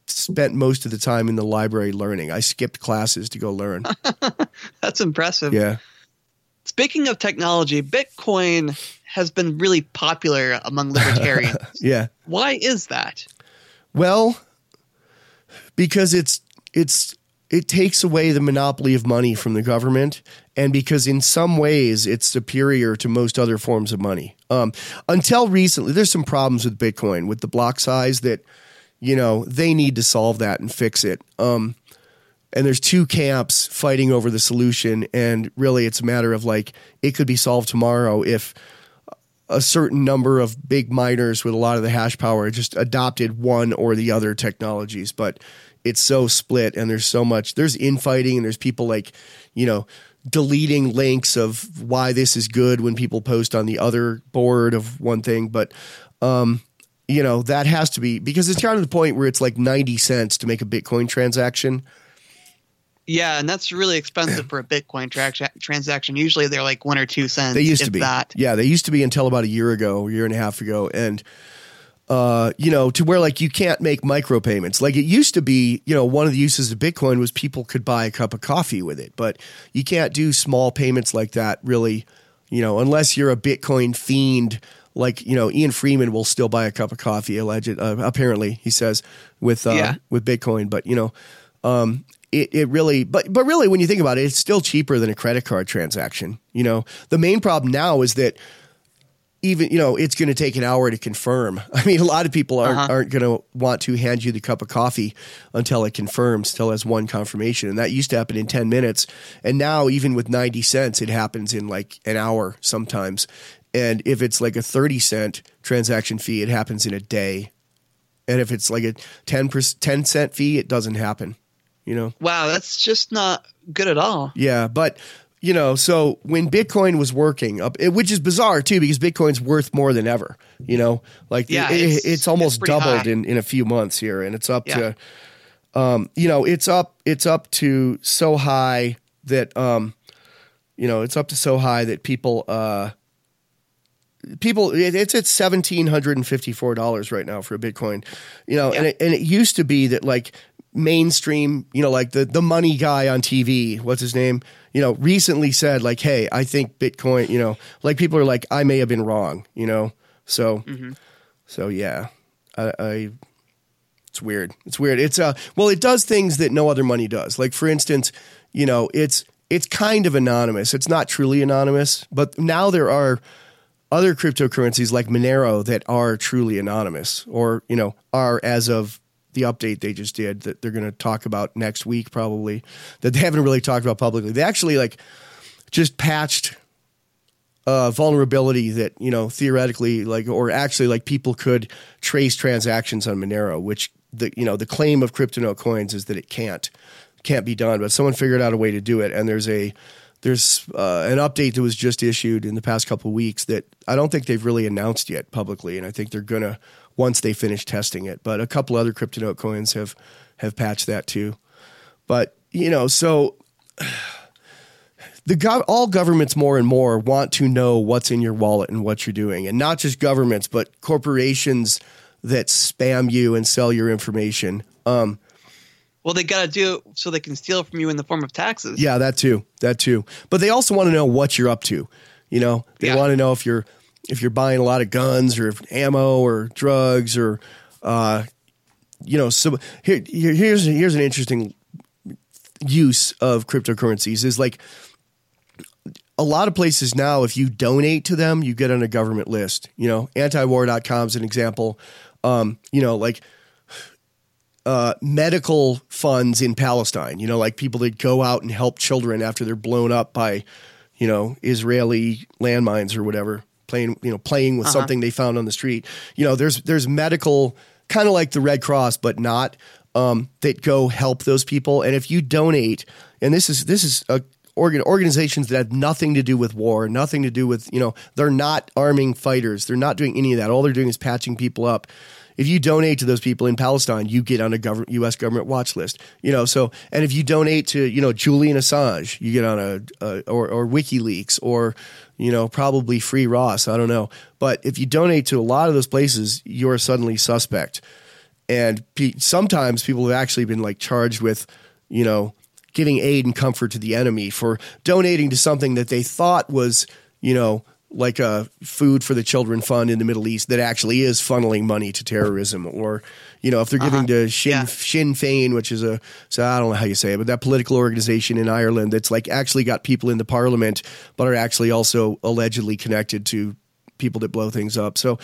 spent most of the time in the library learning. I skipped classes to go learn.
That's impressive.
Yeah.
Speaking of technology, Bitcoin has been really popular among libertarians.
Yeah.
Why is that?
Well, because it takes away the monopoly of money from the government, and because in some ways it's superior to most other forms of money. Until recently, there's some problems with Bitcoin, with the block size that, they need to solve that and fix it. And there's two camps fighting over the solution, and really it's a matter of like, it could be solved tomorrow if a certain number of big miners with a lot of the hash power just adopted one or the other technologies. But it's so split, and there's infighting, and there's people like, deleting links of why this is good when people post on the other board of one thing. But, that has to be, because it's gotten to the point where it's like 90 cents to make a Bitcoin transaction.
Yeah, and that's really expensive for a Bitcoin transaction. Usually they're like 1 or 2 cents.
They used to be.
That.
Yeah, they used to be until about a year and a half ago. And, to where like you can't make micropayments. Like it used to be, one of the uses of Bitcoin was people could buy a cup of coffee with it. But you can't do small payments like that really, unless you're a Bitcoin fiend. Like, Ian Freeman will still buy a cup of coffee, apparently, he says, with Bitcoin. But, it really, but really, when you think about it, it's still cheaper than a credit card transaction. The main problem now is that even, it's going to take an hour to confirm. I mean, a lot of people aren't going to want to hand you the cup of coffee until it confirms, until it has one confirmation. And that used to happen in 10 minutes. And now, even with 90 cents, it happens in like an hour sometimes. And if it's like a 30-cent transaction fee, it happens in a day. And if it's like a 10-cent fee, it doesn't happen,
Wow, that's just not good at all.
Yeah, but, so when Bitcoin was working, which is bizarre too, because Bitcoin's worth more than ever, Like it's almost doubled in a few months here, and it's up to, it's up to so high that, it's at $1,754 right now for a Bitcoin, and it used to be that like mainstream, like the money guy on TV, what's his name, recently said like, hey, I think Bitcoin, like people are like, I may have been wrong, so yeah, it's weird. It's it does things that no other money does. Like for instance, it's kind of anonymous. It's not truly anonymous, but now there are other cryptocurrencies like Monero that are truly anonymous, or, are, as of the update they just did that they're going to talk about next week, probably, that they haven't really talked about publicly. They actually like just patched a vulnerability that, theoretically, like, or actually like people could trace transactions on Monero, which the claim of CryptoNote Coins is that it can't be done, but someone figured out a way to do it. And there's an update that was just issued in the past couple of weeks that I don't think they've really announced yet publicly, and I think they're going to once they finish testing it. But a couple other CryptoNote coins have patched that too. But, so all governments more and more want to know what's in your wallet and what you're doing, and not just governments, but corporations that spam you and sell your information.
Well, they got to do it so they can steal from you in the form of taxes.
Yeah, that too. But they also want to know what you're up to. They want to know if you're buying a lot of guns or ammo or drugs or, so here's an interesting use of cryptocurrencies is like a lot of places now, if you donate to them, you get on a government list. Antiwar.com is an example. Medical funds in Palestine, like people that go out and help children after they're blown up by, Israeli landmines or whatever, playing with something they found on the street. There's medical, kind of like the Red Cross, but not, that go help those people. And if you donate, and this is organizations that have nothing to do with war, nothing to do with, they're not arming fighters. They're not doing any of that. All they're doing is patching people up. If you donate to those people in Palestine, you get on a U.S. government watch list. And if you donate to, Julian Assange, you get on or WikiLeaks or, probably Free Ross. I don't know. But if you donate to a lot of those places, you're suddenly suspect. And sometimes people have actually been like charged with, giving aid and comfort to the enemy for donating to something that they thought was, like a food for the children fund in the Middle East that actually is funneling money to terrorism. Or, if they're giving to Sinn Féin, which is so I don't know how you say it, but that political organization in Ireland that's like actually got people in the parliament, but are actually also allegedly connected to people that blow things up. So,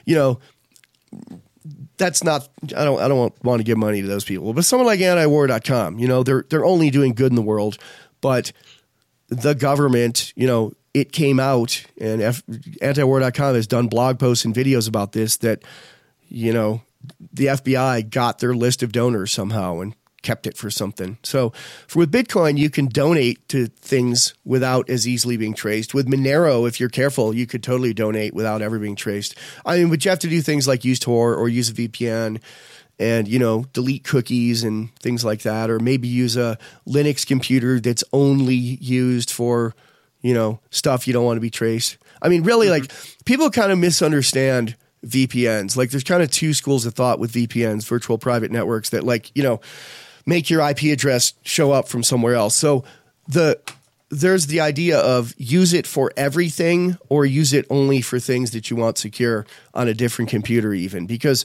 that's not, I don't want to give money to those people, but someone like antiwar.com, they're only doing good in the world, but the government, it came out, and antiwar.com has done blog posts and videos about this, that, the FBI got their list of donors somehow and kept it for something. So with Bitcoin, you can donate to things without as easily being traced. With Monero, if you're careful, you could totally donate without ever being traced. I mean, but you have to do things like use Tor or use a VPN and, delete cookies and things like that, or maybe use a Linux computer that's only used for, stuff you don't want to be traced. I mean, really, like, people kind of misunderstand VPNs. Like, there's kind of two schools of thought with VPNs, virtual private networks, that, like, make your IP address show up from somewhere else. So there's the idea of use it for everything or use it only for things that you want secure on a different computer even. Because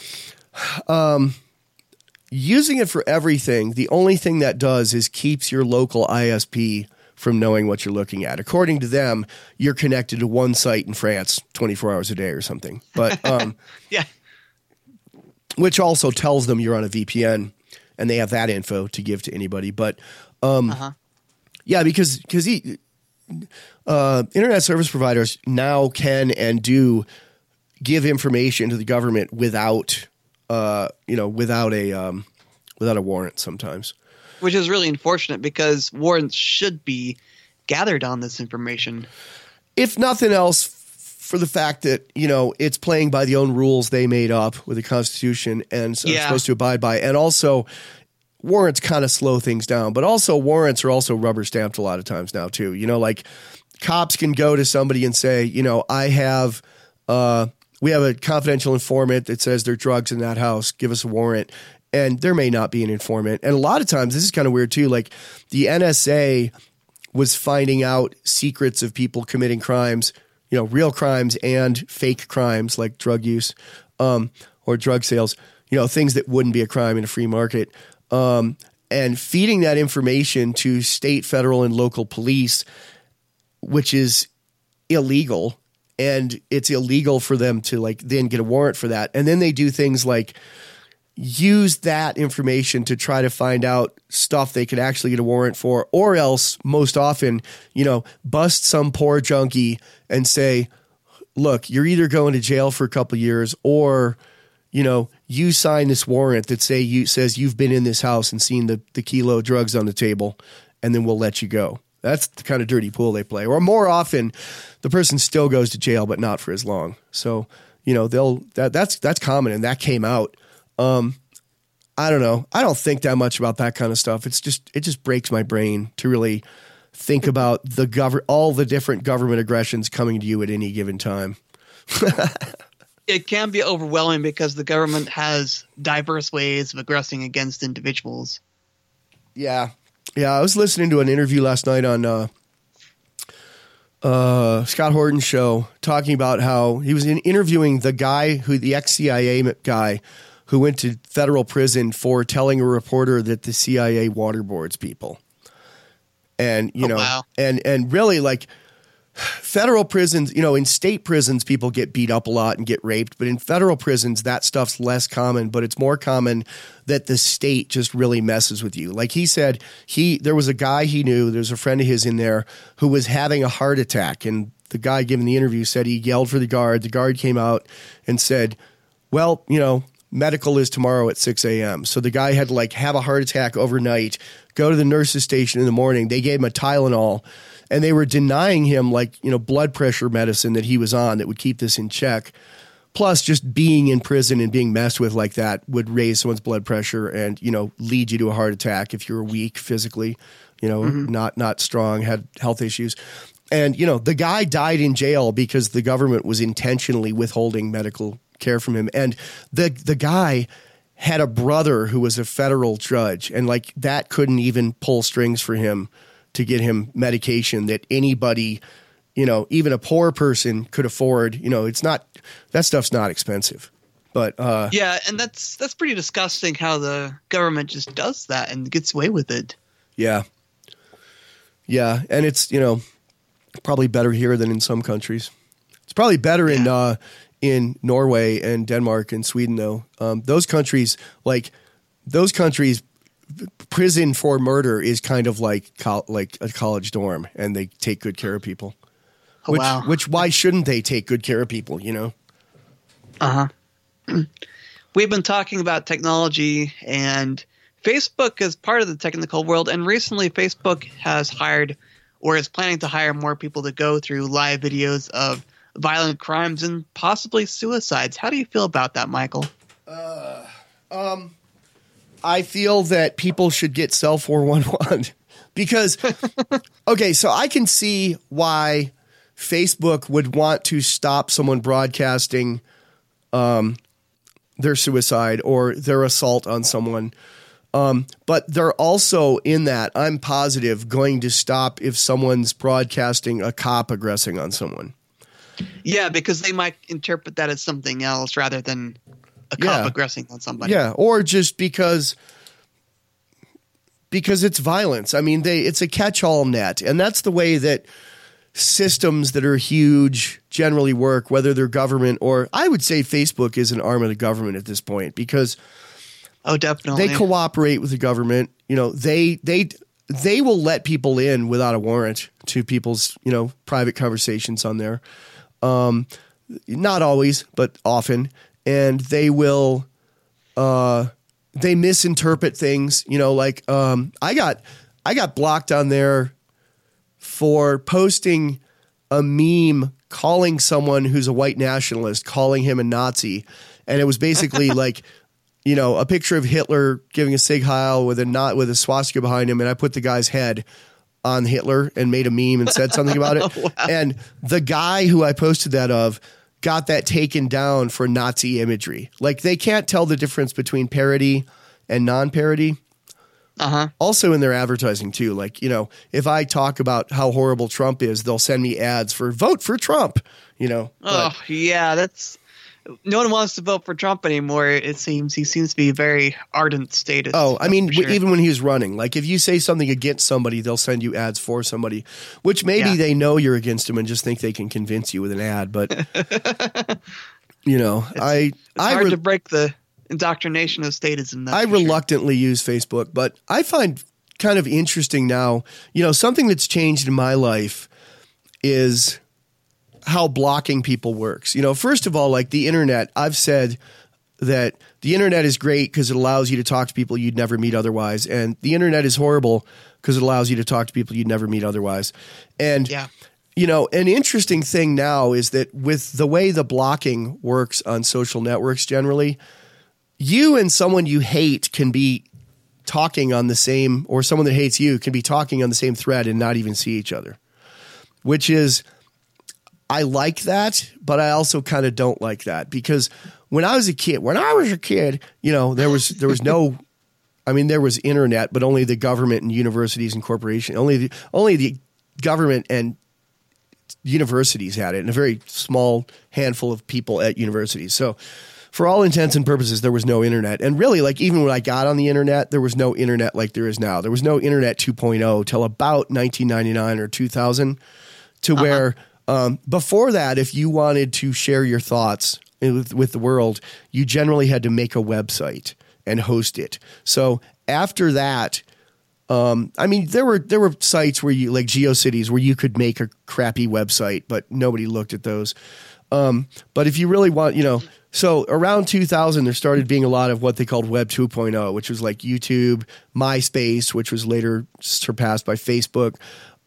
using it for everything, the only thing that does is keeps your local ISP from knowing what you're looking at. According to them, you're connected to one site in France 24 hours a day or something. But
yeah,
which also tells them you're on a VPN. And they have that info to give to anybody. But, yeah, because internet service providers now can and do give information to the government without a warrant sometimes.
Which is really unfortunate, because warrants should be gathered on this information.
If nothing else, for the fact that, it's playing by the own rules they made up with the Constitution and are supposed to abide by. And also, warrants kind of slow things down. But also, warrants are also rubber stamped a lot of times now, too. Like, cops can go to somebody and say, we have a confidential informant that says there are drugs in that house. Give us a warrant. And there may not be an informant. And a lot of times, this is kind of weird, too. Like, the NSA was finding out secrets of people committing crimes, real crimes and fake crimes like drug use or drug sales, things that wouldn't be a crime in a free market, and feeding that information to state, federal, and local police, which is illegal. And it's illegal for them to, like, then get a warrant for that. And then they do things like use that information to try to find out stuff they could actually get a warrant for, or else most often, bust some poor junkie and say, look, you're either going to jail for a couple of years, or, you sign this warrant that says you've been in this house and seen the kilo of drugs on the table, and then we'll let you go. That's the kind of dirty pool they play. Or more often, the person still goes to jail, but not for as long. So, that's common, and that came out. I don't know. I don't think that much about that kind of stuff. It just breaks my brain to really think about all the different government aggressions coming to you at any given time.
It can be overwhelming because the government has diverse ways of aggressing against individuals.
Yeah. Yeah. I was listening to an interview last night on, Scott Horton's show, talking about how he was interviewing the ex-CIA guy who went to federal prison for telling a reporter that the CIA waterboards people. And,
wow.
and really, like, federal prisons, in state prisons, people get beat up a lot and get raped. But in federal prisons, that stuff's less common. But it's more common that the state just really messes with you. Like he said, there was a guy he knew, there's a friend of his in there who was having a heart attack. And the guy giving the interview said he yelled for the guard. The guard came out and said, well, medical is tomorrow at 6 a.m. So the guy had to have a heart attack overnight, go to the nurse's station in the morning. They gave him a Tylenol, and they were denying him blood pressure medicine that he was on that would keep this in check. Plus, just being in prison and being messed with like that would raise someone's blood pressure and, lead you to a heart attack if you're weak physically, not strong, had health issues. And, the guy died in jail because the government was intentionally withholding medical care from him. And the guy had a brother who was a federal judge, and like that couldn't even pull strings for him to get him medication that anybody, you know, even a poor person could afford. You know, it's not, that stuff's not expensive. But
yeah, and that's pretty disgusting how the government just does that and gets away with it.
Yeah. Yeah, and it's, you know, probably better here than in some countries. It's probably better in Norway and Denmark and Sweden, though. Those countries, prison for murder is kind of like a college dorm, and they take good care of people.
Oh, wow.
Which why shouldn't they take good care of people, you know?
Uh-huh. We've been talking about technology, and Facebook is part of the technical world, and recently Facebook has hired or is planning to hire more people to go through live videos of violent crimes and possibly suicides. How do you feel about that, Michael?
I feel that people should get cell 411 because, okay, so I can see why Facebook would want to stop someone broadcasting their suicide or their assault on someone. But they're also in that, I'm positive, going to stop if someone's broadcasting a cop aggressing on someone.
Yeah, because they might interpret that as something else rather than a cop aggressing on somebody.
Yeah, or just because it's violence. I mean, it's a catch-all net, and that's the way that systems that are huge generally work, whether they're government or I would say Facebook is an arm of the government at this point because
definitely
they cooperate with the government. You know, they will let people in without a warrant to people's, you know, private conversations on there. Not always, but often. And they will, they misinterpret things, you know, like, I got blocked on there for posting a meme calling someone who's a white nationalist, calling him a Nazi. And it was basically like, you know, a picture of Hitler giving a Sieg Heil with a swastika behind him. And I put the guy's head on Hitler and made a meme and said something about it.
Wow.
And the guy who I posted that of got that taken down for Nazi imagery. Like they can't tell the difference between parody and non-parody.
Uh-huh.
Also in their advertising too. Like, you know, if I talk about how horrible Trump is, they'll send me ads for vote for Trump, you know.
Yeah, no one wants to vote for Trump anymore. It seems he seems to be very ardent statist.
Oh, I mean, even when he was running, like if you say something against somebody, they'll send you ads for somebody, which maybe they know you're against him and just think they can convince you with an ad. But, you know, it's
hard to break the indoctrination of statism.
I reluctantly use Facebook, but I find kind of interesting now, you know, something that's changed in my life is how blocking people works. You know, first of all, like the internet, I've said that the internet is great because it allows you to talk to people you'd never meet otherwise. And the internet is horrible because it allows you to talk to people you'd never meet otherwise. And, you know, an interesting thing now is that with the way the blocking works on social networks generally, you and someone you hate can be talking on the same, or someone that hates you can be talking on the same thread and not even see each other, which is, I like that, but I also kind of don't like that because when I was a kid, you know, there was no, I mean, there was internet, but only the government and universities and corporations, only the government and universities had it, and a very small handful of people at universities. So for all intents and purposes, there was no internet. And really, like, even when I got on the internet, there was no internet like there is now. There was no internet 2.0 till about 1999 or 2000 to where before that, if you wanted to share your thoughts with the world, you generally had to make a website and host it. So after that, I mean, there were sites where you, like GeoCities, where you could make a crappy website, but nobody looked at those. But if you really want, you know, so around 2000, there started being a lot of what they called Web 2.0, which was like YouTube, MySpace, which was later surpassed by Facebook.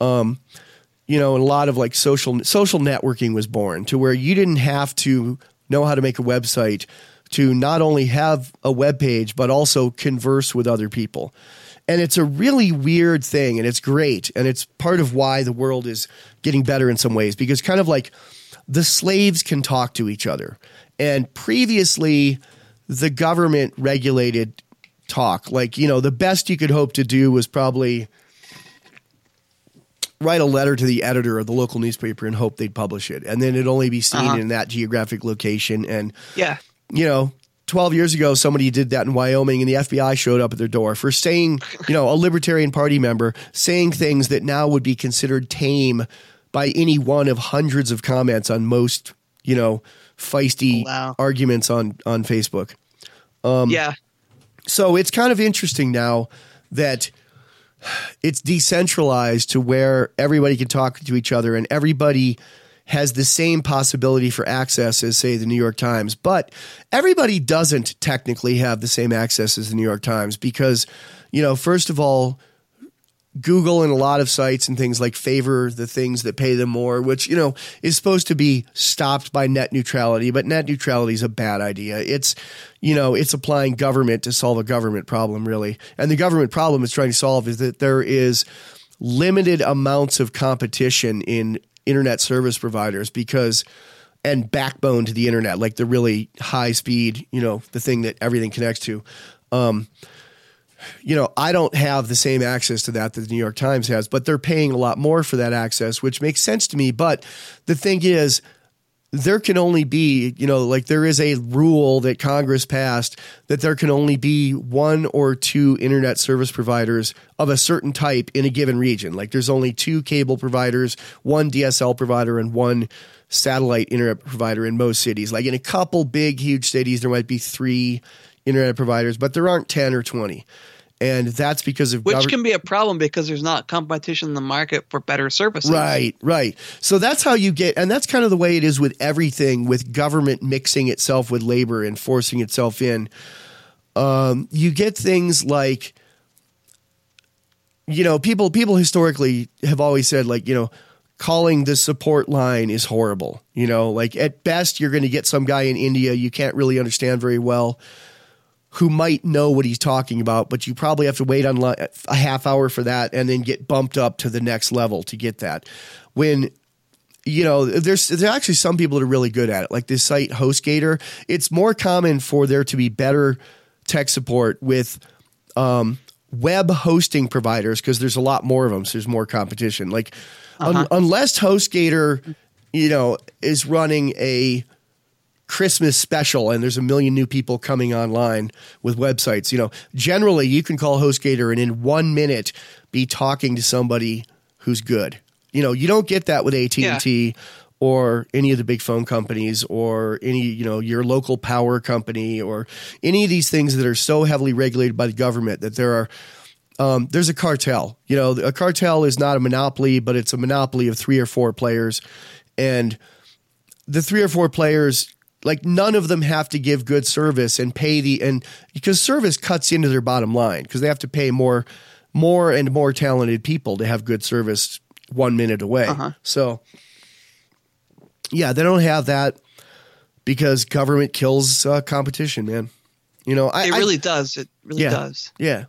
You know, and a lot of like social networking was born to where you didn't have to know how to make a website to not only have a web page, but also converse with other people. And it's a really weird thing, and it's great. And it's part of why the world is getting better in some ways, because kind of like the slaves can talk to each other. And previously, the government regulated talk. Like, the best you could hope to do was probably write a letter to the editor of the local newspaper and hope they'd publish it. And then it'd only be seen in that geographic location. And, 12 years ago, somebody did that in Wyoming and the FBI showed up at their door for saying, a Libertarian Party member saying things that now would be considered tame by any one of hundreds of comments on most, feisty arguments on Facebook. So it's kind of interesting now that it's decentralized to where everybody can talk to each other and everybody has the same possibility for access as, say, the New York Times. But everybody doesn't technically have the same access as the New York Times because, first of all, Google and a lot of sites and things like favor the things that pay them more, which, is supposed to be stopped by net neutrality. But net neutrality is a bad idea. It's, it's applying government to solve a government problem, really. And the government problem it's trying to solve is that there is limited amounts of competition in internet service providers and backbone to the internet, like the really high speed, the thing that everything connects to. I don't have the same access to that the New York Times has, but they're paying a lot more for that access, which makes sense to me. But the thing is, there can only be, there is a rule that Congress passed that there can only be one or two internet service providers of a certain type in a given region. Like there's only two cable providers, one DSL provider, and one satellite internet provider in most cities. Like in a couple big, huge cities, there might be 3 internet providers, but there aren't 10 or 20. And that's because of
which can be a problem because there's not competition in the market for better services.
Right. So that's how you get, and that's kind of the way it is with everything, with government mixing itself with labor and forcing itself in. You get things like, people historically have always said, like, calling the support line is horrible. Like at best, you're going to get some guy in India you can't really understand very well, who might know what he's talking about, but you probably have to wait on a half hour for that and then get bumped up to the next level to get that. When, there's actually some people that are really good at it, like this site HostGator. It's more common for there to be better tech support with web hosting providers because there's a lot more of them, so there's more competition. Like unless HostGator, is running a Christmas special and there's a million new people coming online with websites, generally you can call HostGator and in 1 minute be talking to somebody who's good. You don't get that with AT&T or any of the big phone companies or any, your local power company or any of these things that are so heavily regulated by the government that there's a cartel. A cartel is not a monopoly, but it's a monopoly of 3 or 4 players. And the 3 or 4 players, like none of them have to give good service and pay because service cuts into their bottom line because they have to pay more and more talented people to have good service 1 minute away. So they don't have that because government kills competition, man. It
really does. It really does.
Yeah.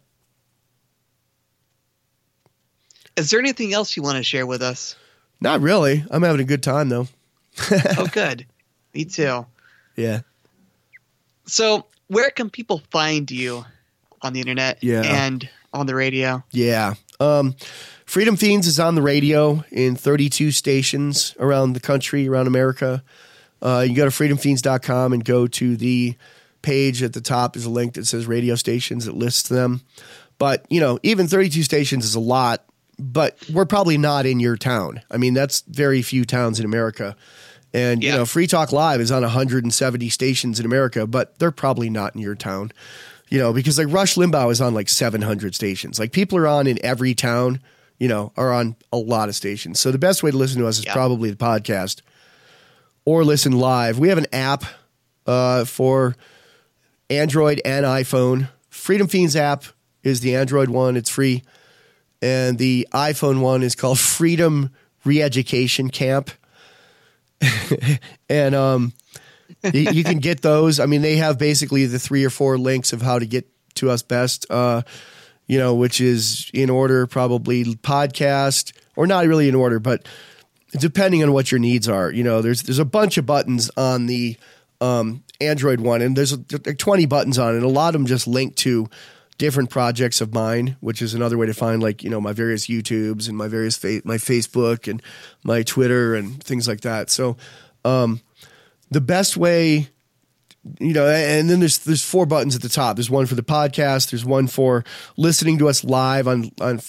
Is there anything else you want to share with us?
Not really. I'm having a good time though.
Oh, good. Me too.
Yeah.
So where can people find you on the internet and on the radio?
Yeah. Freedom Fiends is on the radio in 32 stations around the country, around America. You can go to freedomfiends.com and go to the page at the top. There's a link that says radio stations that lists them. But, even 32 stations is a lot, but we're probably not in your town. I mean, that's very few towns in America. And, Free Talk Live is on 170 stations in America, but they're probably not in your town, because like Rush Limbaugh is on like 700 stations. Like people are on in every town, are on a lot of stations. So the best way to listen to us is probably the podcast or listen live. We have an app for Android and iPhone. Freedom Fiends app is the Android one. It's free. And the iPhone one is called Freedom Re-Education Camp. And you can get those. I mean, they have basically the 3 or 4 links of how to get to us best, which is in order, probably podcast, or not really in order, but depending on what your needs are. There's a bunch of buttons on the Android one, and there's like 20 buttons on it. And a lot of them just link to different projects of mine, which is another way to find like, my various YouTubes and my various my Facebook and my Twitter and things like that. So the best way, and then there's 4 buttons at the top. There's one for the podcast. There's one for listening to us live on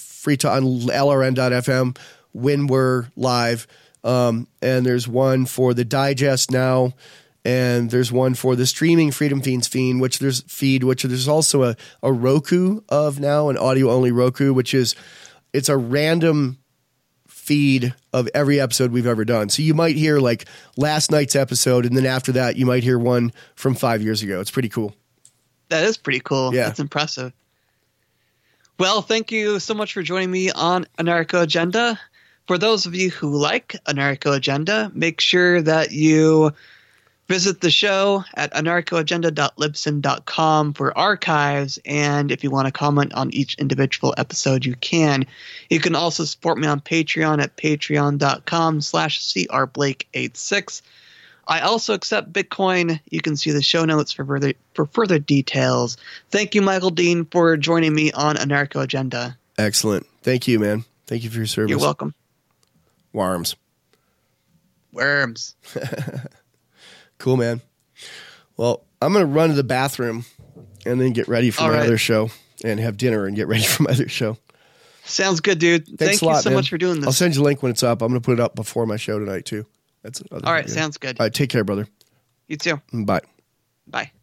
LRN.FM when we're live. And there's one for the digest now. And there's one for the streaming Freedom Fiends which there's also a Roku of now, an audio only Roku, it's a random feed of every episode we've ever done. So you might hear like last night's episode, and then after that you might hear one from 5 years ago. It's pretty cool.
That is pretty cool.
Yeah.
That's impressive. Well, thank you so much for joining me on Anarcho Agenda. For those of you who like Anarcho Agenda, make sure that you visit the show at anarchoagenda.libsyn.com for archives, and if you want to comment on each individual episode, you can. You can also support me on Patreon at patreon.com/crblake86. I also accept Bitcoin. You can see the show notes for further details. Thank you, Michael Dean, for joining me on Anarcho Agenda.
Excellent. Thank you, man. Thank you for your service.
You're welcome.
Worms. Cool, man. Well, I'm going to run to the bathroom and then get ready for my other show and have dinner and get ready for my other show.
Sounds good, dude. Thank you so much for doing this.
I'll send you a link when it's up. I'm going to put it up before my show tonight, too.
All right, sounds good.
All right, take care, brother.
You too.
Bye.
Bye.